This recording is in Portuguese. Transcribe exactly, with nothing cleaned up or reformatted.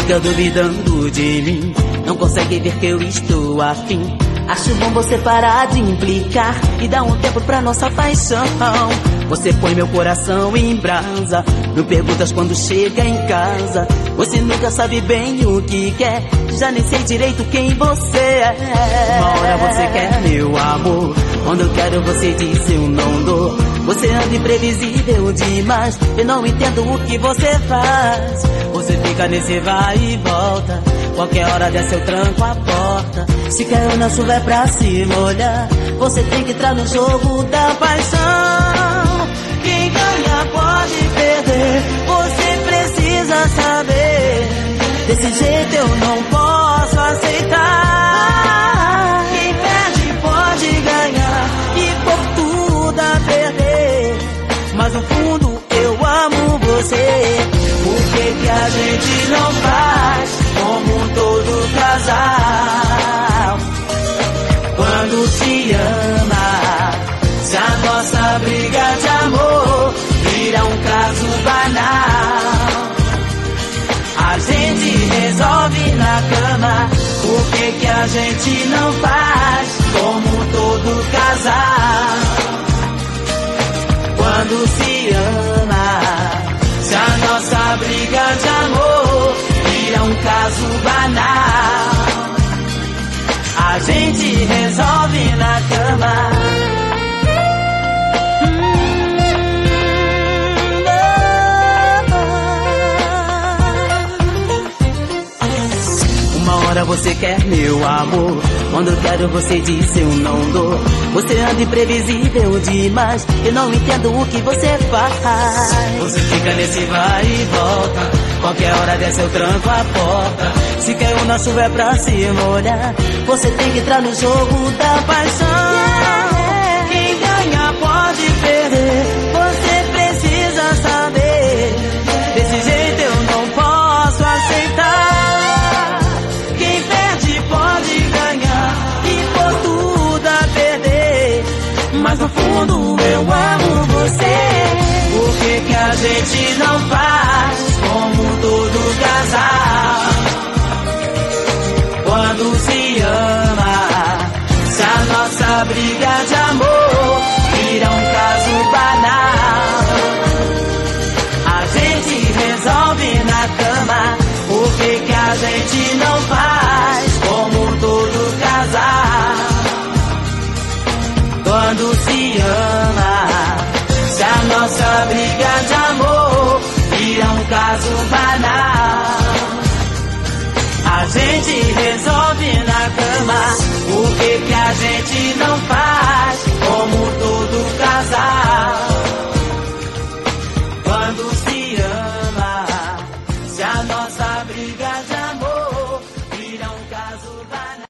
fica duvidando de mim, não consegue ver que eu estou afim. Acho bom você parar de implicar e dar um tempo pra nossa paixão. Você põe meu coração em brasa, não perguntas quando chega em casa. Você nunca sabe bem o que quer, já nem sei direito quem você é. Uma hora você quer meu amor, quando eu quero você diz eu não dou. Você anda imprevisível demais, eu não entendo o que você faz. Você fica nesse vai e volta, qualquer hora dessa eu tranco a porta. Se caiu na chuva é pra se molhar, você tem que entrar no jogo da paixão. Quem ganha pode perder, você precisa saber. Desse jeito eu não posso aceitar. Quem perde pode ganhar e por tudo a perder, mas no fundo eu amo você. Por que que a gente não faz como todo casal? Quando se ama, se a nossa briga de amor vira um caso banal, a gente resolve na cama. Por que que a gente não faz como todo casal? Quando se ama, se a nossa briga de amor vira um caso banal, a gente resolve na cama. Uma hora você quer meu amor, quando eu quero você diz eu não dou. Você anda imprevisível demais, eu não entendo o que você faz. Você fica nesse vai e volta, qualquer hora dessa eu tranco a porta. Se caiu na chuva é pra se molhar, você tem que entrar no jogo da paixão. Quem ganha pode perder, você precisa saber. Desse jeito eu não posso aceitar. Quem perde pode ganhar e por tudo a perder, mas no fundo eu amo você. Por que que a gente não faz como todo casal? Quando se ama, se a nossa briga de amor vira um caso banal, a gente resolve na cama. Por que que a gente não faz como todo casal? Quando se ama, se a nossa briga de amor vira um caso banal, a gente resolve na cama. Por que que a gente não faz como todo casal?